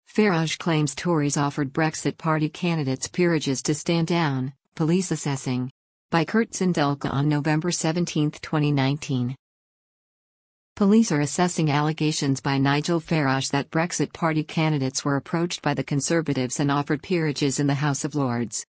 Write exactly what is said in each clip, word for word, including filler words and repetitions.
Farage claims Tories offered Brexit Party candidates peerages to stand down, police assessing. By Kurt Sindelka on November seventeenth, twenty nineteen. Police are assessing allegations by Nigel Farage that Brexit Party candidates were approached by the Conservatives and offered peerages in the House of Lords.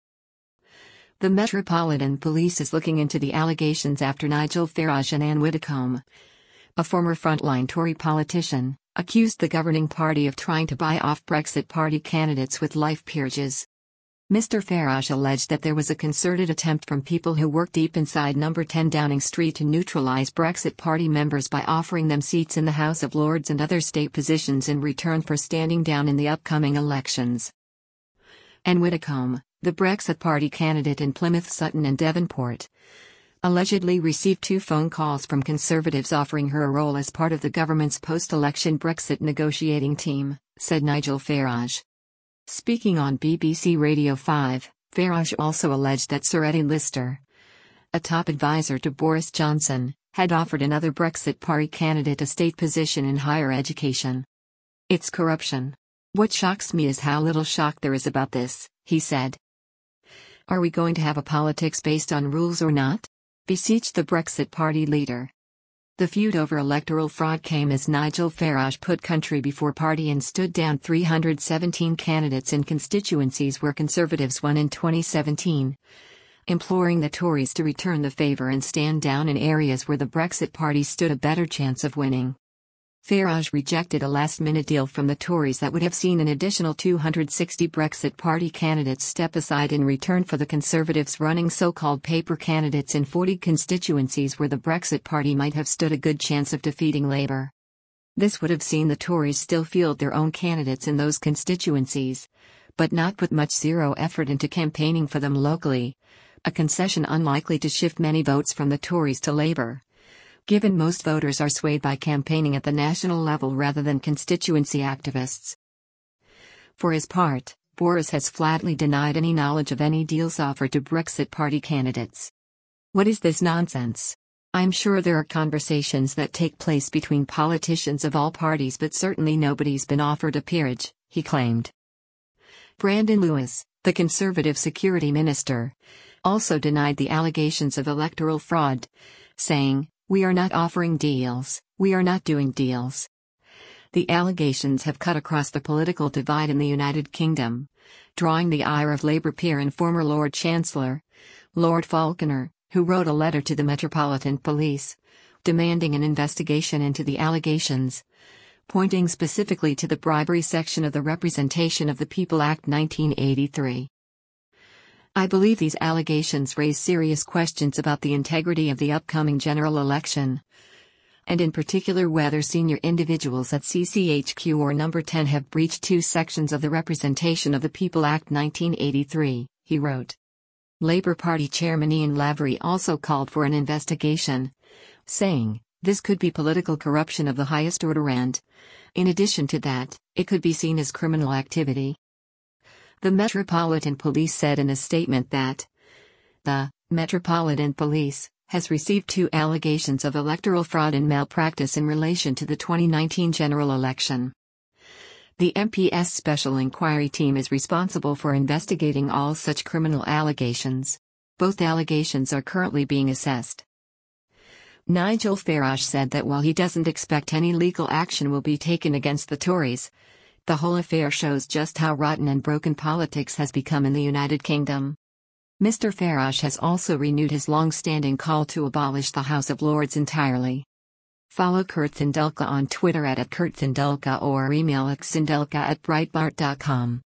The Metropolitan Police is looking into the allegations after Nigel Farage and Anne Widdecombe, a former frontline Tory politician, accused the governing party of trying to buy off Brexit Party candidates with life peerages. Mister Farage alleged that there was a concerted attempt from people who work deep inside number ten Downing Street to neutralise Brexit Party members by offering them seats in the House of Lords and other state positions in return for standing down in the upcoming elections. Anne Widdecombe, the Brexit Party candidate in Plymouth, Sutton and Devonport, allegedly received two phone calls from Conservatives offering her a role as part of the government's post-election Brexit negotiating team, said Nigel Farage. Speaking on B B C Radio five, Farage also alleged that Sir Eddie Lister, a top advisor to Boris Johnson, had offered another Brexit Party candidate a state position in higher education. "It's corruption. What shocks me is how little shock there is about this," he said. "Are we going to have a politics based on rules or not?" beseeched the Brexit Party leader. The feud over electoral fraud came as Nigel Farage put country before party and stood down three hundred seventeen candidates in constituencies where Conservatives won in twenty seventeen, imploring the Tories to return the favour and stand down in areas where the Brexit Party stood a better chance of winning. Farage rejected a last-minute deal from the Tories that would have seen an additional two hundred sixty Brexit Party candidates step aside in return for the Conservatives running so-called paper candidates in forty constituencies where the Brexit Party might have stood a good chance of defeating Labour. This would have seen the Tories still field their own candidates in those constituencies, but not put much zero effort into campaigning for them locally, a concession unlikely to shift many votes from the Tories to Labour, given most voters are swayed by campaigning at the national level rather than constituency activists. For his part, Boris has flatly denied any knowledge of any deals offered to Brexit Party candidates. "What is this nonsense? I'm sure there are conversations that take place between politicians of all parties, but certainly nobody's been offered a peerage," he claimed. Brandon Lewis, the Conservative Security Minister, also denied the allegations of electoral fraud, saying, "We are not offering deals, we are not doing deals." The allegations have cut across the political divide in the United Kingdom, drawing the ire of Labour peer and former Lord Chancellor, Lord Falconer, who wrote a letter to the Metropolitan Police, demanding an investigation into the allegations, pointing specifically to the bribery section of the Representation of the People Act nineteen eighty-three. "I believe these allegations raise serious questions about the integrity of the upcoming general election, and in particular whether senior individuals at C C H Q or Number ten have breached two sections of the Representation of the People Act nineteen eighty-three, he wrote. Labour Party Chairman Ian Lavery also called for an investigation, saying, "This could be political corruption of the highest order and, in addition to that, it could be seen as criminal activity." The Metropolitan Police said in a statement that the Metropolitan Police has received two allegations of electoral fraud and malpractice in relation to the twenty nineteen general election. The M P S Special Inquiry Team is responsible for investigating all such criminal allegations. Both allegations are currently being assessed. Nigel Farage said that while he doesn't expect any legal action will be taken against the Tories, the whole affair shows just how rotten and broken politics has become in the United Kingdom. Mister Farage has also renewed his long-standing call to abolish the House of Lords entirely. Follow Kurt Sindelka on Twitter at, at Kurt Sindelka or email at sindelka at breitbart dot com.